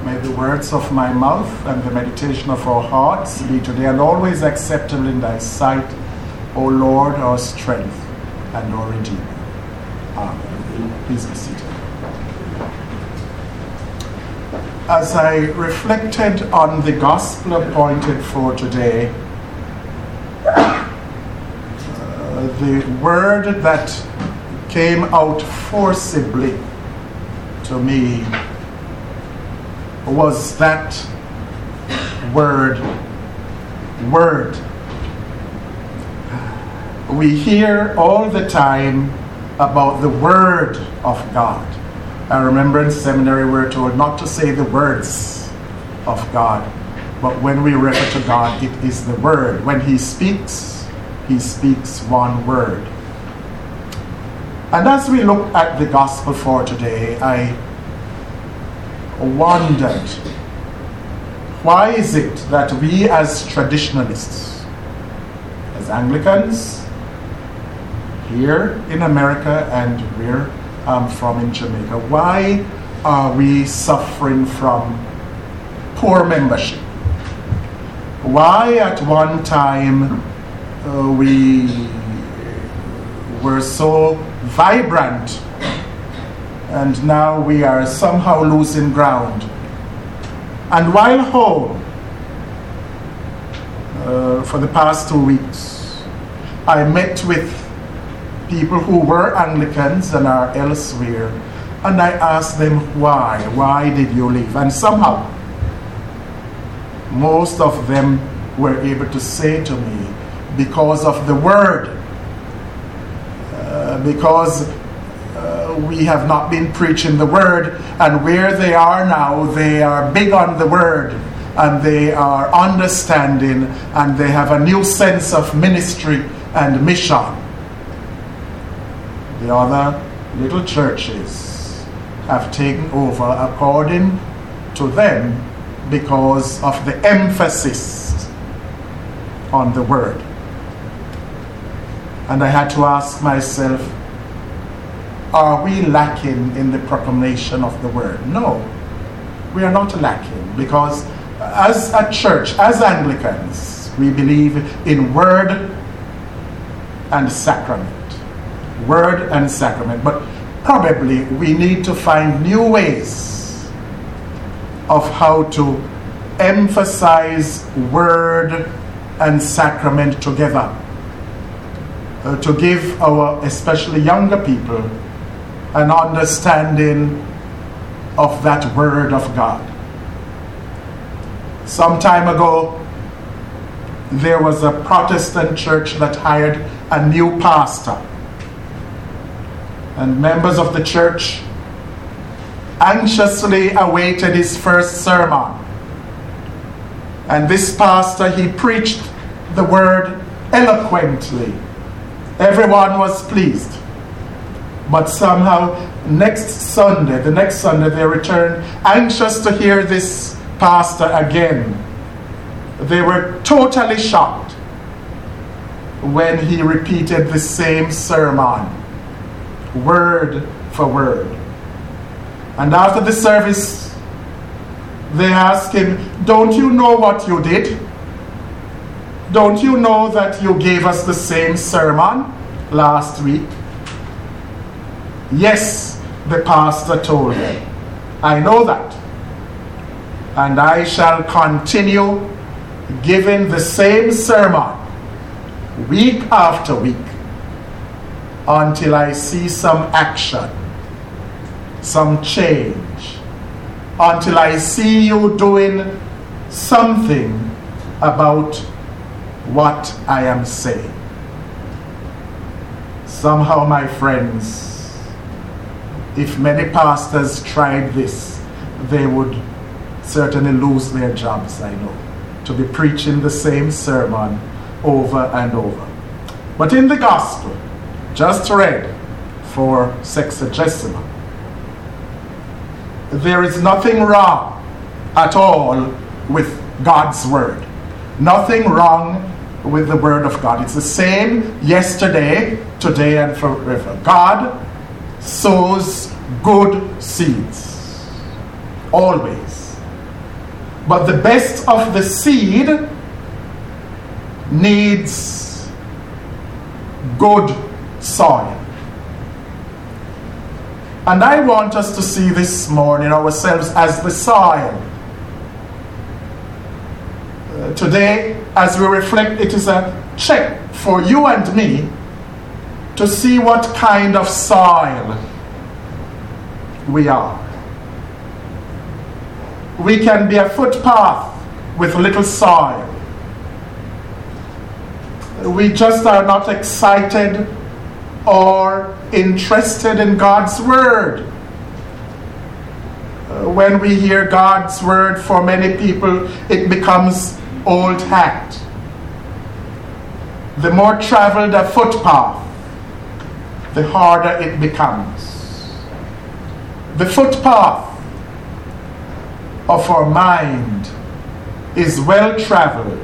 may the words of my mouth and the meditation of our hearts be today and always acceptable in thy sight, O Lord, our strength and our Redeemer. Amen. Please be seated. As I reflected on the gospel appointed for today, the word that came out forcibly to me was that word. We hear all the time about the word of God. I remember in seminary we were told not to say the words of God, but when we refer to God, it is the word. When he speaks one word. And as we look at the gospel for today, I wondered, why is it that we as traditionalists, as Anglicans, here in America and where I'm from in Jamaica, why are we suffering from poor membership? Why at one time we were so vibrant and now we are somehow losing ground? And while home for the past 2 weeks, I met with people who were Anglicans and are elsewhere, and I asked them why did you leave? And somehow most of them were able to say to me, because of the word, because we have not been preaching the word, and where they are now, they are big on the word, and they are understanding, and they have a new sense of ministry and mission. The other little churches have taken over according to them because of the emphasis on the word. And I had to ask myself, are we lacking in the proclamation of the word? No, we are not lacking, because as a church, as Anglicans, we believe in word and sacrament. Word and sacrament. But probably we need to find new ways of how to emphasize word and sacrament together. To give our especially younger people an understanding of that word of God. Some time ago, there was a Protestant church that hired a new pastor. And members of the church anxiously awaited his first sermon. And this pastor, he preached the word eloquently. Everyone was pleased. But somehow, the next Sunday, they returned anxious to hear this pastor again. They were totally shocked when he repeated the same sermon, word for word. And after the service, they asked him, don't you know what you did? Don't you know that you gave us the same sermon last week? Yes, the pastor told them, I know that. And I shall continue giving the same sermon week after week until I see some action, some change, until I see you doing something about what I am saying. Somehow, my friends, if many pastors tried this, they would certainly lose their jobs, I know, to be preaching the same sermon over and over. But in the gospel, just read for Sexagesima, there is nothing wrong at all with God's word. Nothing wrong with the word of God. It's the same yesterday, today, and forever. God sows good seeds. Always. But the best of the seed needs good soil. And I want us to see this morning ourselves as the soil. Today, as we reflect, it is a check for you and me to see what kind of soil we are. We can be a footpath with little soil. We just are not excited or interested in God's word. When we hear God's word, for many people, it becomes old hat. The more traveled a footpath, the harder it becomes. The footpath of our mind is well traveled.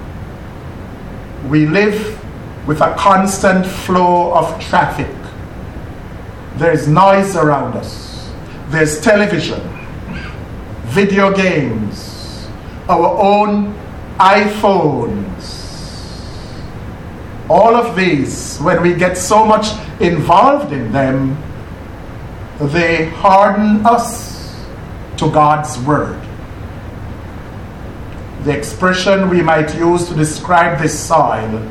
We live with a constant flow of traffic. There's noise around us. There's television, video games, our own iPhones. All of these, when we get so much involved in them, they harden us to God's word. The expression we might use to describe this soil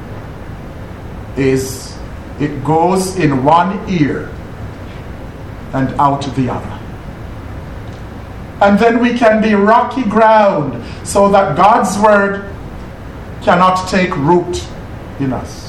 is, it goes in one ear and out the other. And then we can be rocky ground so that God's word cannot take root in us.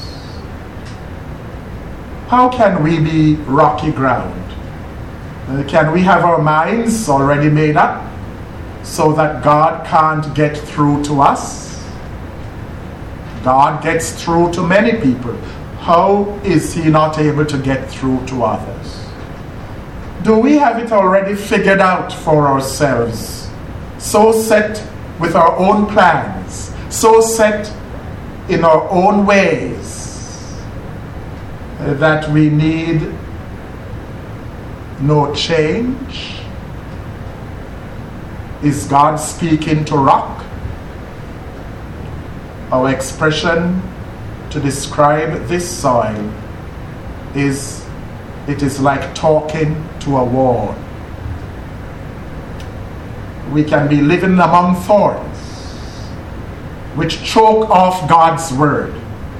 How can we be rocky ground? Can we have our minds already made up so that God can't get through to us? God gets through to many people. How is he not able to get through to others? Do we have it already figured out for ourselves? So set with our own plans, so set in our own ways, that we need no change? Is God speaking to rock? Our expression to describe this soil is, it is like talking to a wall. We can be living among thorns which choke off God's word.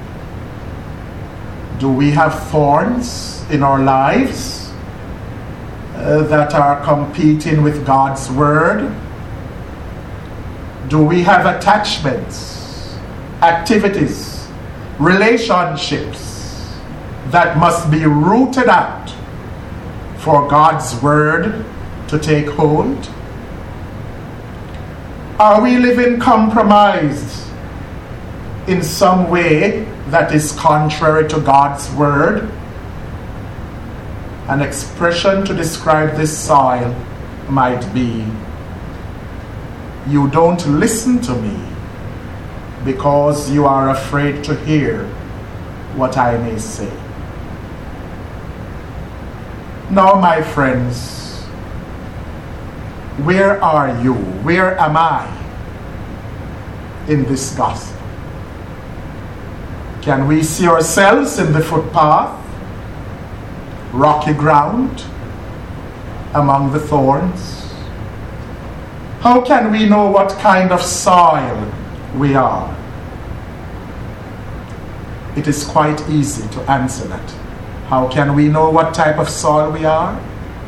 Do we have thorns in our lives that are competing with God's word? Do we have attachments, activities, relationships that must be rooted out for God's word to take hold? Are we living compromised in some way that is contrary to God's word? An expression to describe this soil might be, you don't listen to me because you are afraid to hear what I may say. Now, my friends, where are you? Where am I in this gospel? Can we see ourselves in the footpath, rocky ground, among the thorns? How can we know what kind of soil we are? It is quite easy to answer that. How can we know what type of soil we are?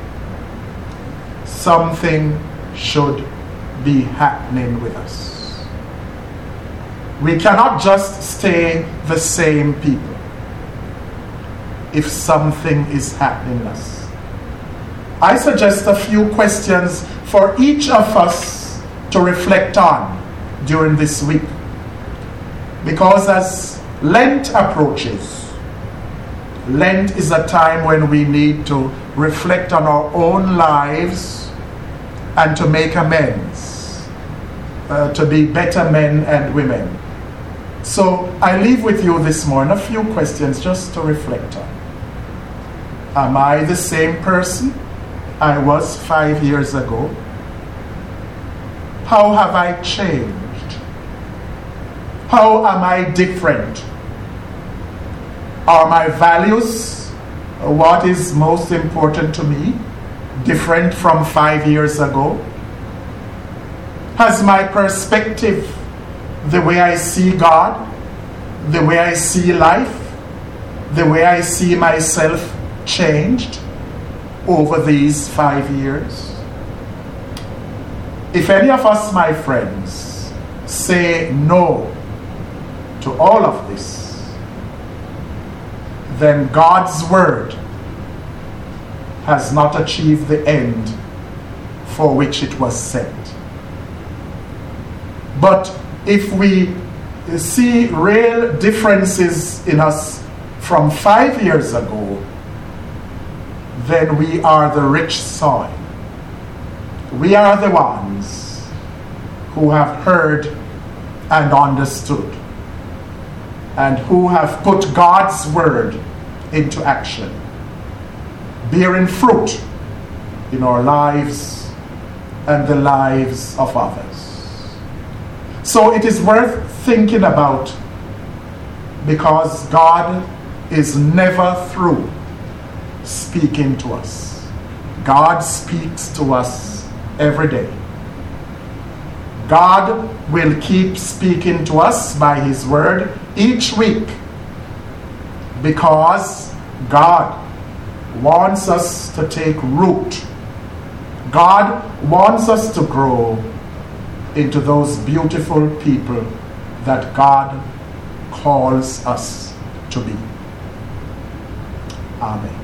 Something should be happening with us. We cannot just stay the same people if something is happening in us. I suggest a few questions for each of us to reflect on during this week. Because as Lent approaches, Lent is a time when we need to reflect on our own lives and to make amends, to be better men and women. So I leave with you this morning a few questions just to reflect on. Am I the same person I was 5 years ago? How have I changed? How am I different? Are my values, what is most important to me, different from 5 years ago? Has my perspective, the way I see God, the way I see life, the way I see myself changed over these 5 years? If any of us, my friends, say no to all of this, then God's word has not achieved the end for which it was sent. But if we see real differences in us from 5 years ago, then we are the rich soil. We are the ones who have heard and understood, and who have put God's word into action, bearing fruit in our lives and the lives of others. So it is worth thinking about, because God is never through speaking to us. God speaks to us every day. God will keep speaking to us by his word each week, because God wants us to take root. God wants us to grow into those beautiful people that God calls us to be. Amen.